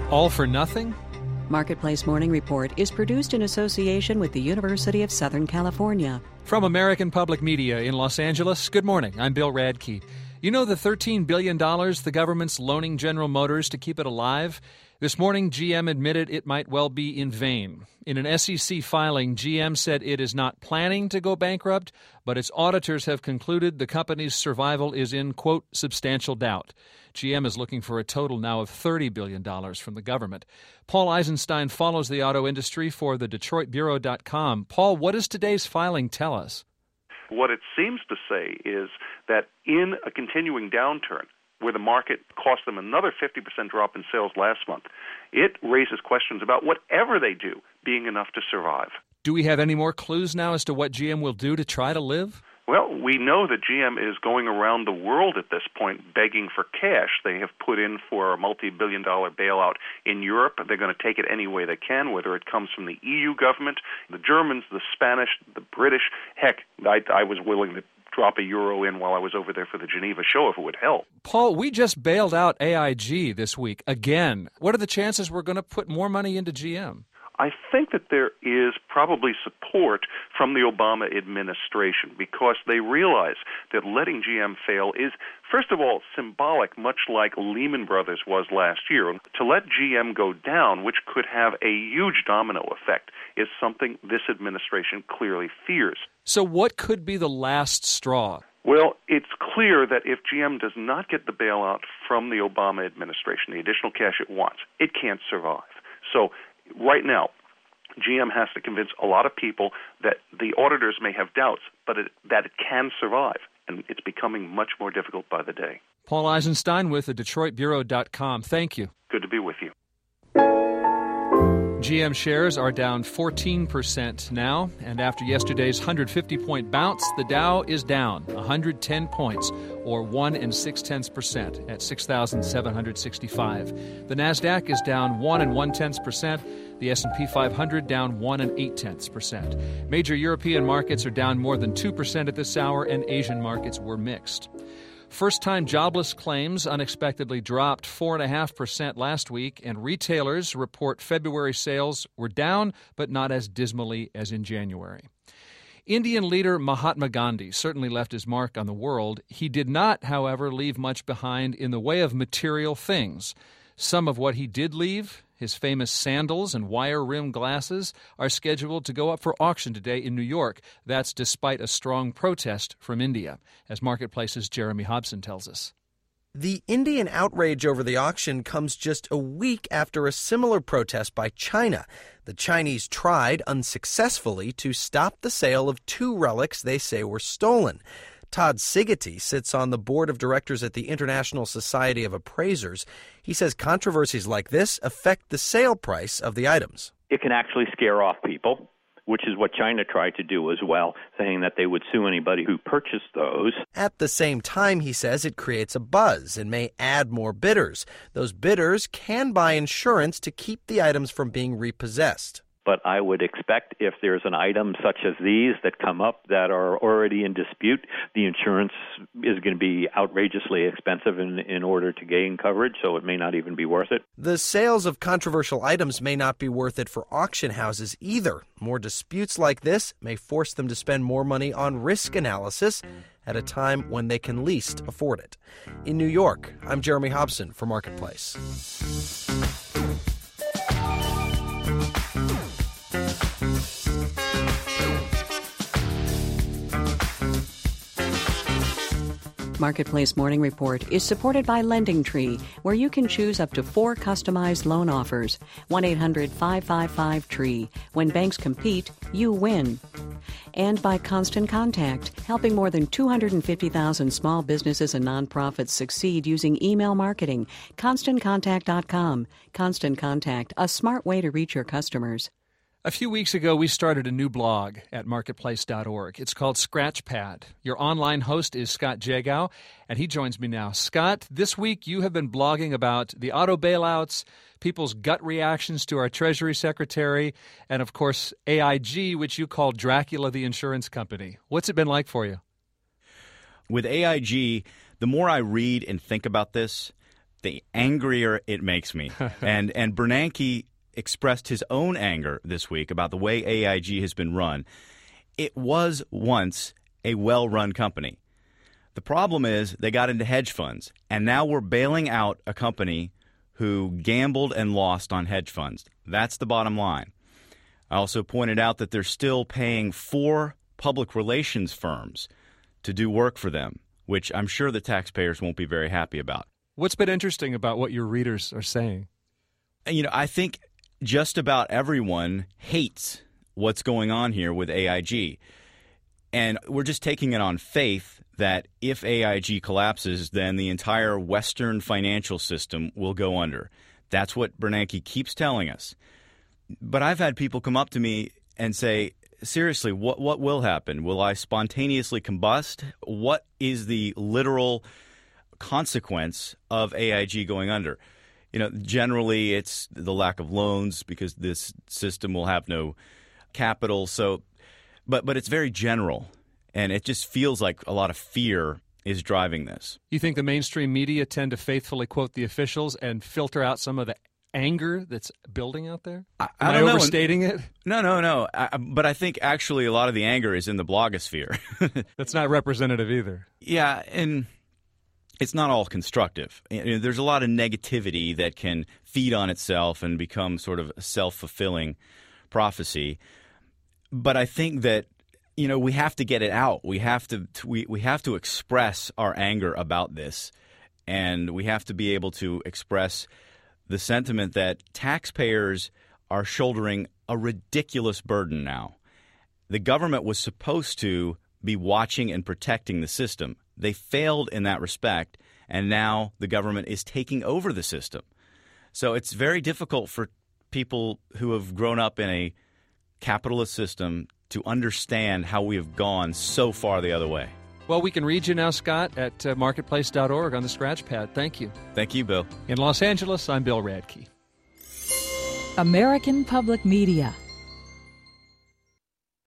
All for nothing? Marketplace Morning Report is produced in association with the University of Southern California. From American Public Media in Los Angeles, good morning. I'm Bill Radke. You know the $13 billion the government's loaning General Motors to keep it alive? This morning, GM admitted it might well be in vain. In an SEC filing, GM said it is not planning to go bankrupt, but its auditors have concluded the company's survival is in, quote, substantial doubt. GM is looking for a total now of $30 billion from the government. Paul Eisenstein follows the auto industry for the DetroitBureau.com. Paul, what does today's filing tell us? What it seems to say is that in a continuing downturn, where the market cost them another 50% drop in sales last month, it raises questions about whatever they do being enough to survive. Do we have any more clues now as to what GM will do to try to live? Well, we know that GM is going around the world at this point begging for cash. They have put in for a multi-billion-dollar bailout in Europe. They're going to take it any way they can, whether it comes from the EU government, the Germans, the Spanish, the British. Heck, I was willing to drop a euro in while I was over there for the Geneva show if it would help. Paul, we just bailed out AIG this week again. What are the chances we're going to put more money into GM? I think that there is probably support from the Obama administration because they realize that letting GM fail is, first of all, symbolic, much like Lehman Brothers was last year. To let GM go down, which could have a huge domino effect, is something this administration clearly fears. So what could be the last straw? Well, it's clear that if GM does not get the bailout from the Obama administration, the additional cash it wants, it can't survive. So right now, GM has to convince a lot of people that the auditors may have doubts, but that it can survive, and it's becoming much more difficult by the day. Paul Eisenstein with the DetroitBureau.com. Thank you. Good to be with you. GM shares are down 14% now, and after yesterday's 150-point bounce, the Dow is down 110 points, or 1 0.6% at 6,765. The Nasdaq is down 1 0.1%. The S&P 500 down 1 0.8%. Major European markets are down more than 2% at this hour, and Asian markets were mixed. First-time jobless claims unexpectedly dropped 4.5% last week, and retailers report February sales were down, but not as dismally as in January. Indian leader Mahatma Gandhi certainly left his mark on the world. He did not, however, leave much behind in the way of material things. Some of what he did leave, his famous sandals and wire-rimmed glasses, are scheduled to go up for auction today in New York. That's despite a strong protest from India, as Marketplace's Jeremy Hobson tells us. The Indian outrage over the auction comes just a week after a similar protest by China. The Chinese tried, unsuccessfully, to stop the sale of 2 relics they say were stolen. Todd Sigety sits on the board of directors at the International Society of Appraisers. He says controversies like this affect the sale price of the items. It can actually scare off people, which is what China tried to do as well, saying that they would sue anybody who purchased those. At the same time, he says, it creates a buzz and may add more bidders. Those bidders can buy insurance to keep the items from being repossessed. But I would expect if there's an item such as these that come up that are already in dispute, the insurance is going to be outrageously expensive in order to gain coverage, so it may not even be worth it. The sales of controversial items may not be worth it for auction houses either. More disputes like this may force them to spend more money on risk analysis at a time when they can least afford it. In New York, I'm Jeremy Hobson for Marketplace. Marketplace Morning Report is supported by LendingTree, where you can choose up to 4 customized loan offers. 1-800-555-TREE. When banks compete, you win. And by Constant Contact, helping more than 250,000 small businesses and nonprofits succeed using email marketing. ConstantContact.com. Constant Contact, a smart way to reach your customers. A few weeks ago, we started a new blog at marketplace.org. It's called Scratchpad. Your online host is Scott Jagow, and he joins me now. Scott, this week you have been blogging about the auto bailouts, people's gut reactions to our Treasury Secretary, and, of course, AIG, which you call Dracula the insurance company. What's it been like for you? With AIG, the more I read and think about this, the angrier it makes me. And Bernanke expressed his own anger this week about the way AIG has been run. It was once a well-run company. The problem is they got into hedge funds, and now we're bailing out a company who gambled and lost on hedge funds. That's the bottom line. I also pointed out that they're still paying 4 public relations firms to do work for them, which I'm sure the taxpayers won't be very happy about. What's been interesting about what your readers are saying? I think just about everyone hates what's going on here with AIG. And we're just taking it on faith that if AIG collapses, then the entire Western financial system will go under. That's what Bernanke keeps telling us. But I've had people come up to me and say, seriously, what will happen? Will I spontaneously combust? What is the literal consequence of AIG going under? Generally it's the lack of loans because this system will have no capital. So, but it's very general, and it just feels like a lot of fear is driving this. You think the mainstream media tend to faithfully quote the officials and filter out some of the anger that's building out there? Am I overstating it? No. But I think actually a lot of the anger is in the blogosphere. That's not representative either. Yeah, and it's not all constructive. There's a lot of negativity that can feed on itself and become sort of a self-fulfilling prophecy. But I think that we have to get it out. We have to express our anger about this, and we have to be able to express the sentiment that taxpayers are shouldering a ridiculous burden now. The government was supposed to be watching and protecting the system. They failed in that respect, and now the government is taking over the system. So it's very difficult for people who have grown up in a capitalist system to understand how we have gone so far the other way. Well, we can read you now, Scott, at marketplace.org on the scratch pad. Thank you. Thank you, Bill. In Los Angeles, I'm Bill Radke. American Public Media